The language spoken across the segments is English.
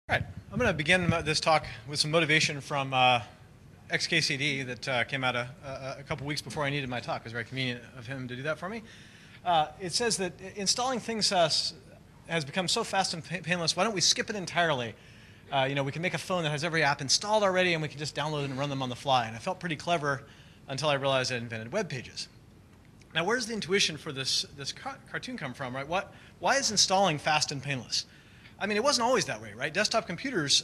All right, I'm going to begin this talk with some motivation from XKCD that came out a couple weeks before I needed my talk. It was very convenient of him to do that for me. It says that installing things has become so fast and painless, why don't we skip it entirely? We can make a phone that has every app installed already, and we can just download it and run them on the fly. And I felt pretty clever until I realized I invented web pages. Now, where's the intuition for this cartoon come from, right? Why is installing fast and painless? I mean, it wasn't always that way, right? Desktop computers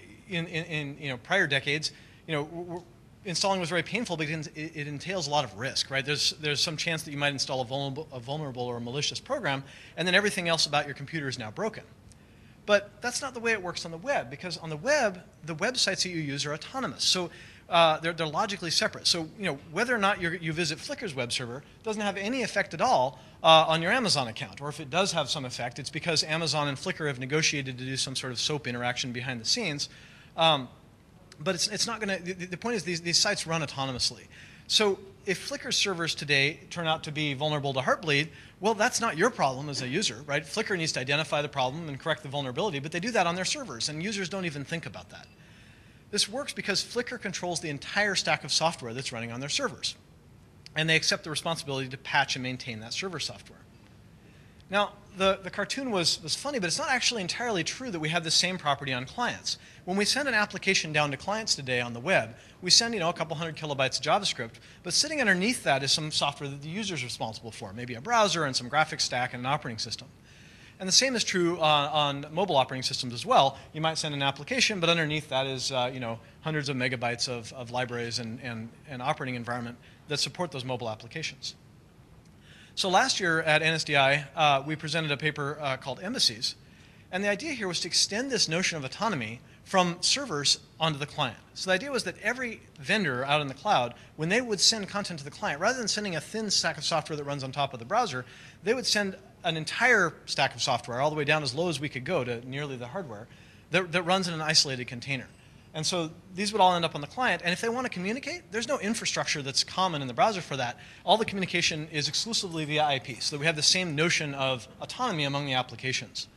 in prior decades, installing was very painful because it entails a lot of risk, right? There's some chance that you might install a vulnerable or a malicious program, and then everything else about your computer is now broken. But that's not the way it works on the web, because on the web, the websites that you use are autonomous. So they're logically separate. So whether or not you visit Flickr's web server doesn't have any effect at all on your Amazon account. Or if it does have some effect, it's because Amazon and Flickr have negotiated to do some sort of SOAP interaction behind the scenes. But it's not going to. The point is these sites run autonomously. So if Flickr servers today turn out to be vulnerable to Heartbleed, well, that's not your problem as a user, right? Flickr needs to identify the problem and correct the vulnerability, but they do that on their servers, and users don't even think about that. This works because Flickr controls the entire stack of software that's running on their servers, and they accept the responsibility to patch and maintain that server software. Now, the cartoon was funny, but it's not actually entirely true that we have the same property on clients. When we send an application down to clients today on the web, we send a couple hundred kilobytes of JavaScript, but sitting underneath that is some software that the user is responsible for, maybe a browser and some graphics stack and an operating system. And the same is true on mobile operating systems as well. You might send an application, but underneath that is hundreds of megabytes of libraries and operating environment that support those mobile applications. So last year at NSDI, we presented a paper called Embassies. And the idea here was to extend this notion of autonomy from servers onto the client. So the idea was that every vendor out in the cloud, when they would send content to the client, rather than sending a thin stack of software that runs on top of the browser, they would send an entire stack of software, all the way down as low as we could go to nearly the hardware, that runs in an isolated container. And so these would all end up on the client. And if they want to communicate, there's no infrastructure that's common in the browser for that. All the communication is exclusively via IP, so that we have the same notion of autonomy among the applications.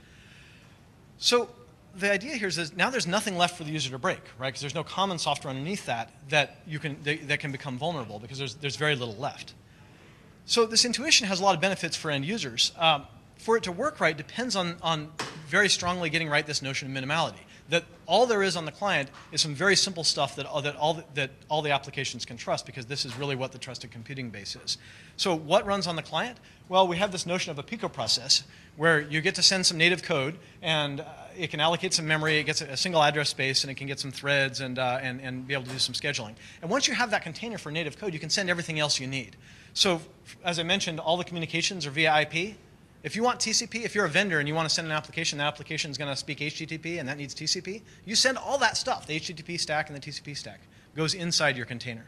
So the idea here is now there's nothing left for the user to break, right? Because there's no common software underneath that can become vulnerable, because there's very little left. So this intuition has a lot of benefits for end users. For it to work right depends on very strongly getting right this notion of minimality. That all there is on the client is some very simple stuff that all the applications can trust, because this is really what the trusted computing base is. So what runs on the client? Well, we have this notion of a Pico process, where you get to send some native code, and it can allocate some memory, it gets a single address space, and it can get some threads and be able to do some scheduling. And once you have that container for native code, you can send everything else you need. So as I mentioned, all the communications are via IP. If you want TCP, if you're a vendor and you want to send an application, that application is going to speak HTTP and that needs TCP, you send all that stuff, the HTTP stack and the TCP stack, goes inside your container.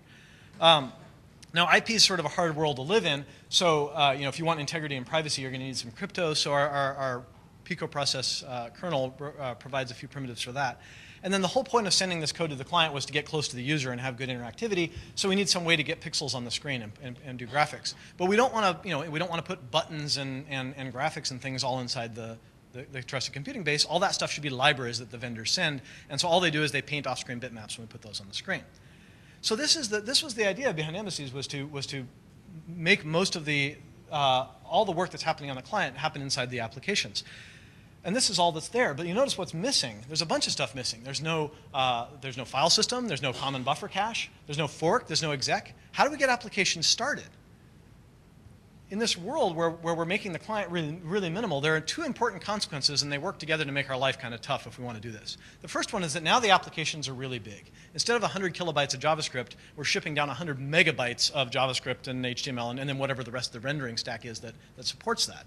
Now, IP is sort of a hard world to live in, so if you want integrity and privacy, you're going to need some crypto, so our Pico process kernel provides a few primitives for that. And then the whole point of sending this code to the client was to get close to the user and have good interactivity. So we need some way to get pixels on the screen and do graphics. But we don't want to, put buttons and graphics and things all inside the trusted computing base. All that stuff should be libraries that the vendors send. And so all they do is they paint off-screen bitmaps when we put those on the screen. So this was the idea behind Embassies, was to make most of all the work that's happening on the client happen inside the applications. And this is all that's there, but you notice what's missing. There's a bunch of stuff missing. There's no file system, there's no common buffer cache, there's no fork, there's no exec. How do we get applications started? In this world where we're making the client really, really minimal, there are two important consequences, and they work together to make our life kind of tough if we want to do this. The first one is that now the applications are really big. Instead of 100 kilobytes of JavaScript, we're shipping down 100 megabytes of JavaScript and HTML and then whatever the rest of the rendering stack is that supports that.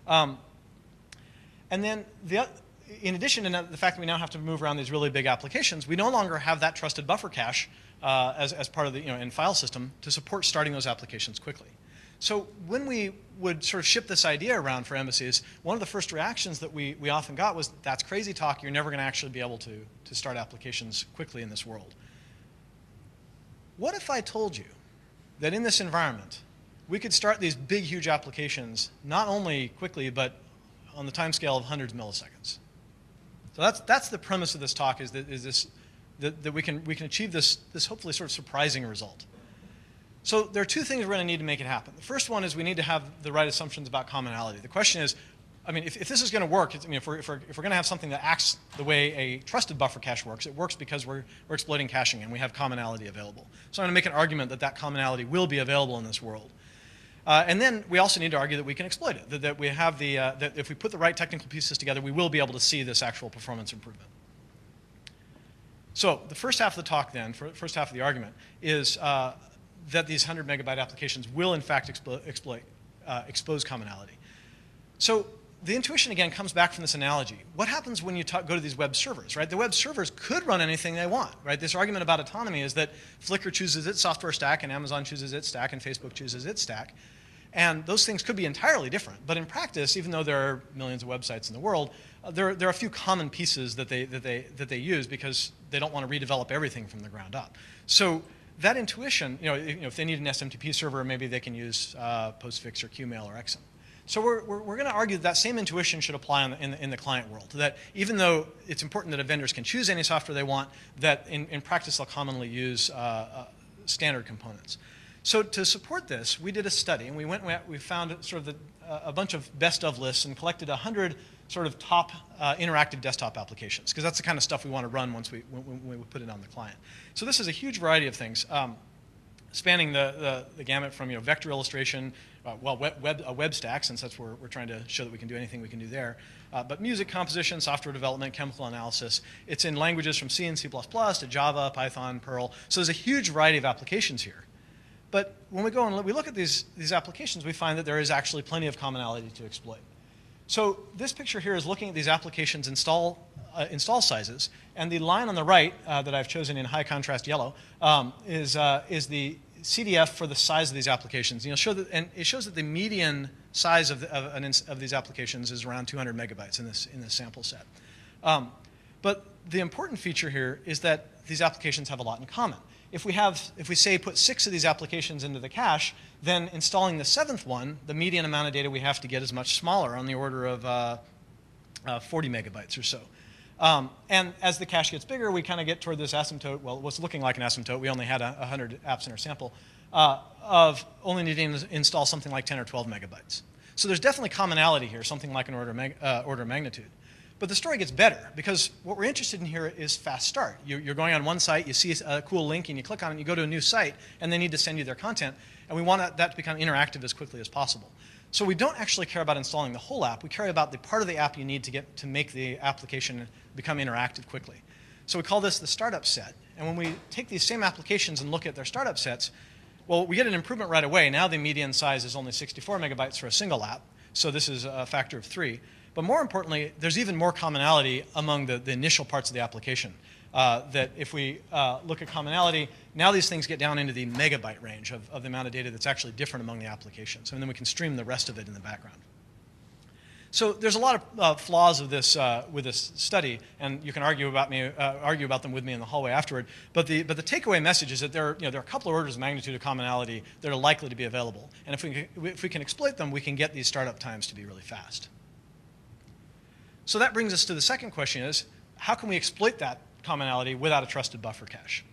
And then, in addition to the fact that we now have to move around these really big applications, we no longer have that trusted buffer cache as part of the in file system to support starting those applications quickly. So when we would sort of ship this idea around for Embassies, one of the first reactions that we often got was, "That's crazy talk. You're never going to actually be able to start applications quickly in this world." What if I told you that in this environment, we could start these big, huge applications not only quickly, but on the time scale of hundreds of milliseconds? So that's the premise of this talk, that we can achieve this hopefully sort of surprising result. So there are two things we're going to need to make it happen. The first one is we need to have the right assumptions about commonality. The question is, I mean, if this is going to work, if we're going to have something that acts the way a trusted buffer cache works, it works because we're exploiting caching and we have commonality available. So I'm going to make an argument that that commonality will be available in this world. And then we also need to argue that we can exploit it, that we have that if we put the right technical pieces together, we will be able to see this actual performance improvement. So the first half of the talk then, first half of the argument, is that these 100 megabyte applications will in fact expose commonality. So the intuition again comes back from this analogy. What happens when you go to these web servers, right? The web servers could run anything they want, right? This argument about autonomy is that Flickr chooses its software stack and Amazon chooses its stack and Facebook chooses its stack. And those things could be entirely different. But in practice, even though there are millions of websites in the world, there are a few common pieces that they use because they don't want to redevelop everything from the ground up. So that intuition, if they need an SMTP server, maybe they can use Postfix or Qmail or Exum. So we're going to argue that same intuition should apply in the client world, that even though it's important that vendors can choose any software they want, that in practice they'll commonly use standard components. So to support this, we did a study, and we found sort of a bunch of best of lists and collected 100 sort of top interactive desktop applications, because that's the kind of stuff we want to run when we put it on the client. So this is a huge variety of things, spanning the gamut from vector illustration, a web stack, since that's where we're trying to show that we can do anything we can do there, but music composition, software development, chemical analysis. It's in languages from C and C++ to Java, Python, Perl. So there's a huge variety of applications here. But when we go and we look at these applications, we find that there is actually plenty of commonality to exploit. So this picture here is looking at these applications install sizes, and the line on the right that I've chosen in high contrast yellow is the CDF for the size of these applications. And it shows that the median size of these applications is around 200 megabytes in this sample set. But the important feature here is that these applications have a lot in common. If we say put 6 of these applications into the cache, then installing the 7th one, the median amount of data we have to get is much smaller, on the order of 40 megabytes or so. And as the cache gets bigger, we kind of get toward this asymptote, well, what's looking like an asymptote, we only had 100 apps in our sample, of only needing to install something like 10 or 12 megabytes. So there's definitely commonality here, something like an order of magnitude. But the story gets better, because what we're interested in here is fast start. You're going on one site, you see a cool link, and you click on it, and you go to a new site, and they need to send you their content, and we want that to become interactive as quickly as possible. So we don't actually care about installing the whole app. We care about the part of the app you need to make the application become interactive quickly. So we call this the startup set. And when we take these same applications and look at their startup sets, well, we get an improvement right away. Now the median size is only 64 megabytes for a single app, so this is a factor of 3. But more importantly, there's even more commonality among the initial parts of the application. That if we look at commonality, now these things get down into the megabyte range of the amount of data that's actually different among the applications. And then we can stream the rest of it in the background. So there's a lot of flaws of this with this study, and you can argue about them with me in the hallway afterward. But the takeaway message is that there are a couple of orders of magnitude of commonality that are likely to be available. And if we can exploit them, we can get these startup times to be really fast. So that brings us to the second question: is how can we exploit that commonality without a trusted buffer cache?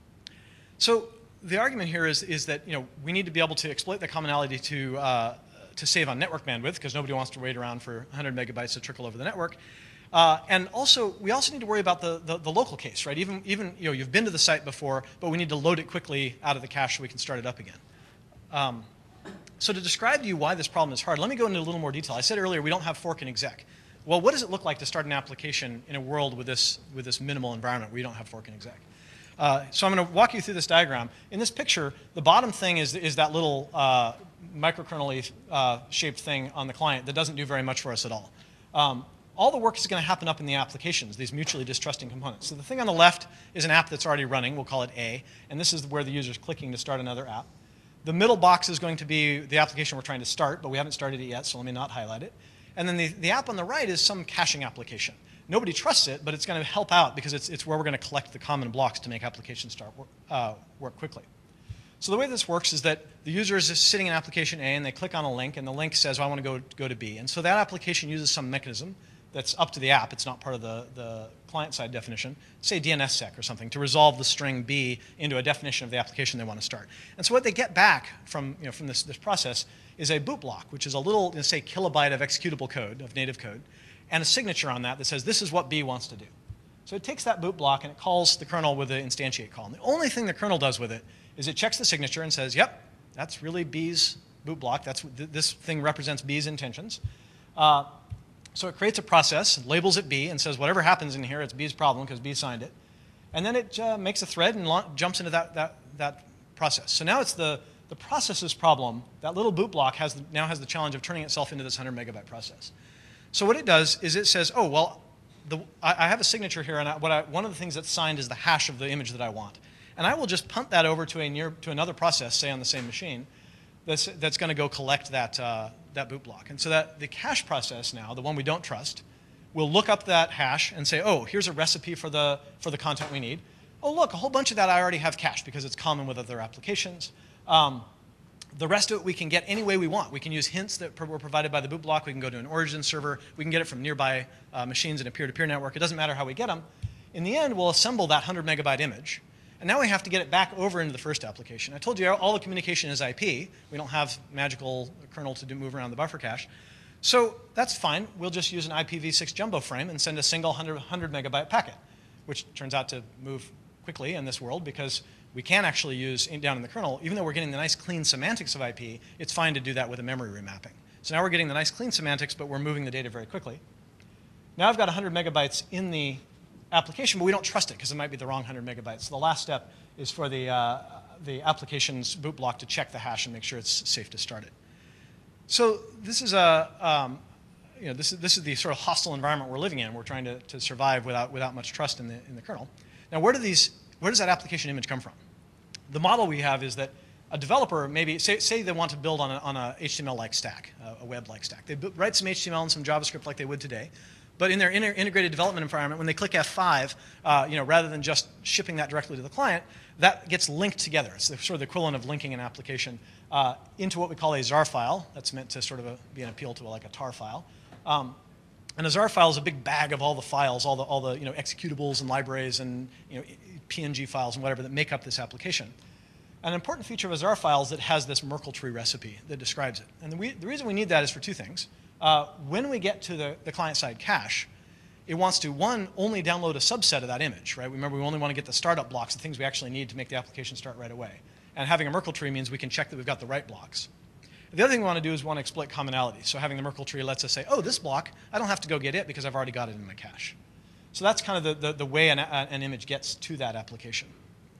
So the argument here is that we need to be able to exploit the commonality to save on network bandwidth, because nobody wants to wait around for 100 megabytes to trickle over the network. And also, we also need to worry about the local case, right? Even you've been to the site before, but we need to load it quickly out of the cache so we can start it up again. So to describe to you why this problem is hard, let me go into a little more detail. I said earlier we don't have fork and exec. Well, what does it look like to start an application in a world with this minimal environment where you don't have fork and exec? So I'm going to walk you through this diagram. In this picture, the bottom thing is that little microkernel shaped thing on the client that doesn't do very much for us at all. All the work is going to happen up in the applications, these mutually distrusting components. So the thing on the left is an app that's already running. We'll call it A. And this is where the user is clicking to start another app. The middle box is going to be the application we're trying to start, but we haven't started it yet, so let me not highlight it. And then the app on the right is some caching application. Nobody trusts it, but it's going to help out because it's where we're going to collect the common blocks to make applications start work quickly. So the way this works is that the user is just sitting in application A, and they click on a link, and the link says, well, I want to go to B. And so that application uses some mechanism, that's up to the app. It's not part of the client-side definition, say DNSSEC or something, to resolve the string B into a definition of the application they want to start. And so what they get back from this process is a boot block, which is a little, say, kilobyte of executable code, of native code, and a signature on that says this is what B wants to do. So it takes that boot block and it calls the kernel with the instantiate call. And the only thing the kernel does with it is it checks the signature and says, yep, that's really B's boot block. This thing represents B's intentions. So it creates a process, labels it B, and says whatever happens in here, it's B's problem because B signed it. And then it makes a thread and jumps into that process. So now it's the process's problem. That little boot block now has the challenge of turning itself into this 100 megabyte process. So what it does is it says, oh, well, I have a signature here, and one of the things that's signed is the hash of the image that I want. And I will just punt that over to another process, say on the same machine, that's going to go collect that boot block. And so that the cache process now, the one we don't trust, will look up that hash and say, oh, here's a recipe for the content we need. Oh, look, a whole bunch of that I already have cached because it's common with other applications. The rest of it we can get any way we want. We can use hints that were provided by the boot block. We can go to an origin server. We can get it from nearby machines in a peer-to-peer network. It doesn't matter how we get them. In the end, we'll assemble that 100 megabyte image. And now we have to get it back over into the first application. I told you all the communication is IP. We don't have magical kernel to move around the buffer cache. So that's fine. We'll just use an IPv6 jumbo frame and send a single 100 megabyte packet, which turns out to move quickly in this world because we can actually use down in the kernel, even though we're getting the nice clean semantics of IP, it's fine to do that with a memory remapping. So now we're getting the nice clean semantics, but we're moving the data very quickly. Now I've got 100 megabytes in the application, but we don't trust it because it might be the wrong 100 megabytes. So the last step is for the application's boot block to check the hash and make sure it's safe to start it. So this is this is the sort of hostile environment we're living in. We're trying to survive without much trust in the kernel. Now, where does that application image come from? The model we have is that a developer maybe say they want to build on a HTML-like stack, a web-like stack. They write some HTML and some JavaScript like they would today. But in their integrated development environment, when they click F5, rather than just shipping that directly to the client, that gets linked together. It's sort of the equivalent of linking an application into what we call a ZAR file. That's meant to sort of be an appeal to like a tar file. And a ZAR file is a big bag of all the files, all the executables and libraries and PNG files and whatever that make up this application. An important feature of a ZAR file is that it has this Merkle tree recipe that describes it. And the reason we need that is for two things. When we get to the client-side cache, it wants to, one, only download a subset of that image, right? Remember, we only want to get the startup blocks, the things we actually need to make the application start right away. And having a Merkle tree means we can check that we've got the right blocks. The other thing we want to do is want to exploit commonality. So having the Merkle tree lets us say, oh, this block, I don't have to go get it because I've already got it in my cache. So that's kind of the way an image gets to that application.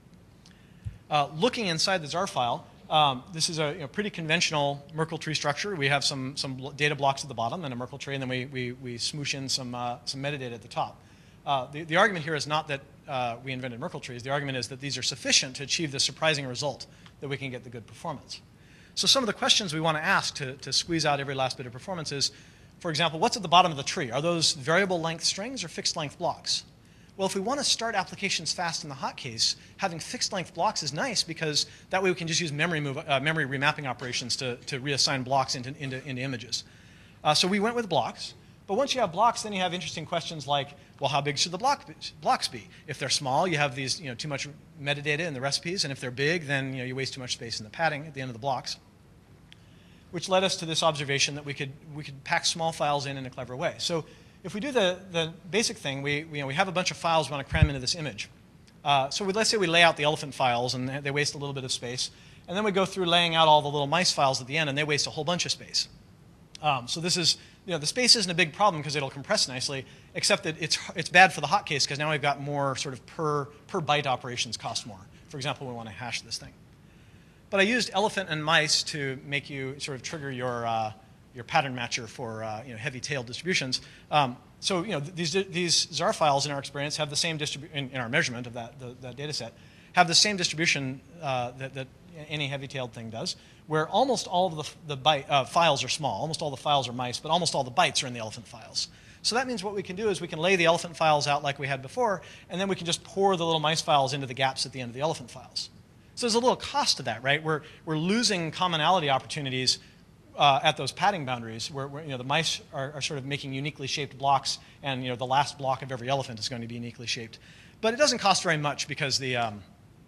Looking inside the ZAR file, this is a pretty conventional Merkle tree structure. We have some data blocks at the bottom and a Merkle tree, and then we smoosh in some metadata at the top. The argument here is not that we invented Merkle trees. The argument is that these are sufficient to achieve the surprising result that we can get the good performance. So some of the questions we want to ask to squeeze out every last bit of performance is, for example, what's at the bottom of the tree? Are those variable length strings or fixed length blocks? Well, if we want to start applications fast in the hot case, having fixed length blocks is nice because that way we can just use memory remapping operations to reassign blocks into images. So we went with blocks. But once you have blocks, then you have interesting questions like, well, how big should the blocks be? If they're small, you have these, too much metadata in the recipes, and if they're big, then you waste too much space in the padding at the end of the blocks. Which led us to this observation that we could pack small files in a clever way. So if we do the basic thing, we have a bunch of files we want to cram into this image. So let's say we lay out the elephant files, and they waste a little bit of space. And then we go through laying out all the little mice files at the end, and they waste a whole bunch of space. So this is, the space isn't a big problem because it'll compress nicely, except that it's bad for the hot case because now we've got more sort of per byte operations cost more. For example, we want to hash this thing. But I used elephant and mice to make you sort of trigger your pattern matcher for heavy-tailed distributions. So these ZAR files in our experience have the same distribution, in our measurement of that data set, have the same distribution that any heavy-tailed thing does, where almost all of the files are small. Almost all the files are mice, but almost all the bytes are in the elephant files. So that means what we can do is we can lay the elephant files out like we had before, and then we can just pour the little mice files into the gaps at the end of the elephant files. So there's a little cost to that, right? We're losing commonality opportunities at those padding boundaries where the mice are sort of making uniquely shaped blocks, and the last block of every elephant is going to be uniquely shaped. But it doesn't cost very much because there aren't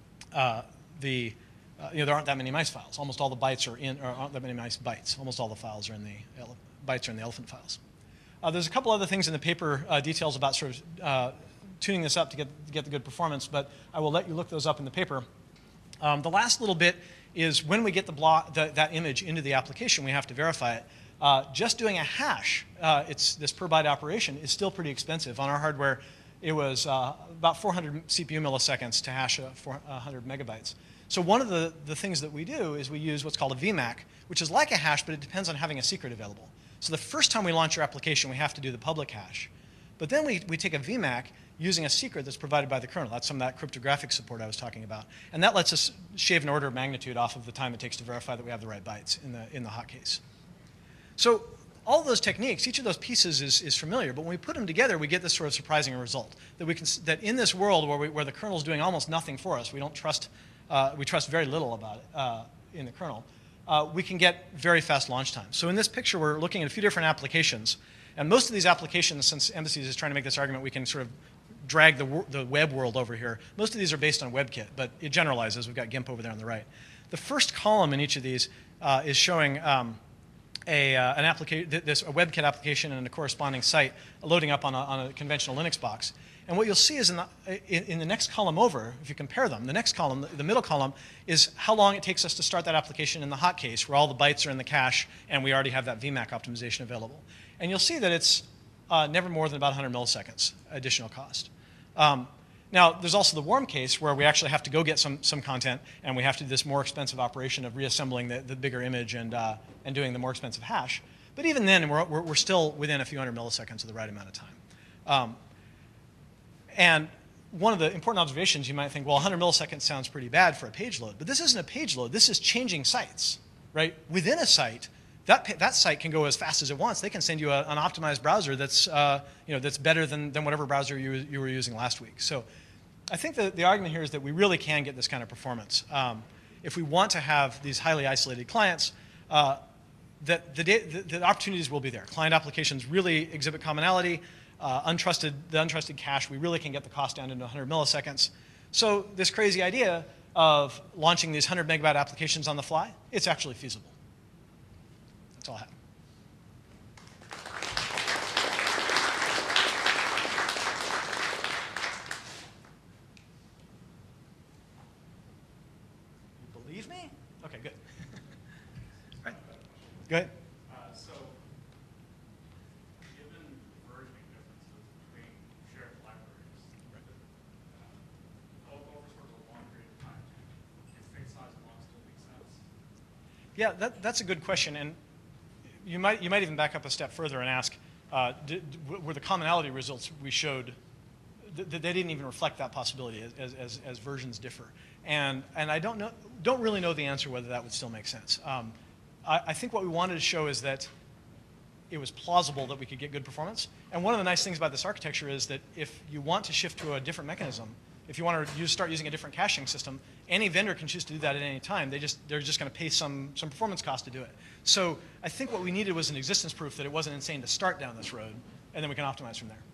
that many mice files. Almost all the bytes aren't that many mice bytes. Almost all the files are in the bytes are in the elephant files. There's a couple other things in the paper, details about sort of tuning this up to get the good performance, but I will let you look those up in the paper. The last little bit is when we get that image into the application, we have to verify it. Just doing a hash, this per byte operation, is still pretty expensive. On our hardware, it was about 400 CPU milliseconds to hash 100 megabytes. So one of the things that we do is we use what's called a VMAC, which is like a hash, but it depends on having a secret available. So the first time we launch our application, we have to do the public hash. But then we take a VMAC using a secret that's provided by the kernel. That's some of that cryptographic support I was talking about. And that lets us shave an order of magnitude off of the time it takes to verify that we have the right bytes in the hot case. So all of those techniques, each of those pieces is familiar, but when we put them together, we get this sort of surprising result. That in this world where the kernel is doing almost nothing for us, we trust very little about it in the kernel, we can get very fast launch times. So in this picture, we're looking at a few different applications. And most of these applications, since Embasys is trying to make this argument, we can sort of drag the web world over here. Most of these are based on WebKit, but it generalizes. We've got GIMP over there on the right. The first column in each of these is showing a WebKit application and a corresponding site loading up on a conventional Linux box. And what you'll see is in the next column over, if you compare them, the next column, the middle column, is how long it takes us to start that application in the hot case, where all the bytes are in the cache, and we already have that VMAC optimization available. And you'll see that it's never more than about 100 milliseconds additional cost. Now, there's also the warm case where we actually have to go get some content, and we have to do this more expensive operation of reassembling the bigger image and doing the more expensive hash. But even then, we're still within a few hundred milliseconds of the right amount of time. And one of the important observations, you might think, well, 100 milliseconds sounds pretty bad for a page load. But this isn't a page load. This is changing sites, right? Within a site, that site can go as fast as it wants. They can send you an optimized browser that's better than whatever browser you were using last week. So I think the argument here is that we really can get this kind of performance. If we want to have these highly isolated clients, the opportunities will be there. Client applications really exhibit commonality. The untrusted cache, we really can get the cost down into 100 milliseconds. So this crazy idea of launching these 100 megabyte applications on the fly, it's actually feasible. That's all I have. You believe me? Okay, good. All right. Go ahead. Yeah, that's a good question, and you might even back up a step further and ask, were the commonality results we showed, they didn't even reflect that possibility as versions differ, and I don't really know the answer whether that would still make sense. I think what we wanted to show is that it was plausible that we could get good performance, and one of the nice things about this architecture is that if you want to shift to a different mechanism, if you want to start using a different caching system, any vendor can choose to do that at any time. They're just going to pay some performance cost to do it. So I think what we needed was an existence proof that it wasn't insane to start down this road, and then we can optimize from there.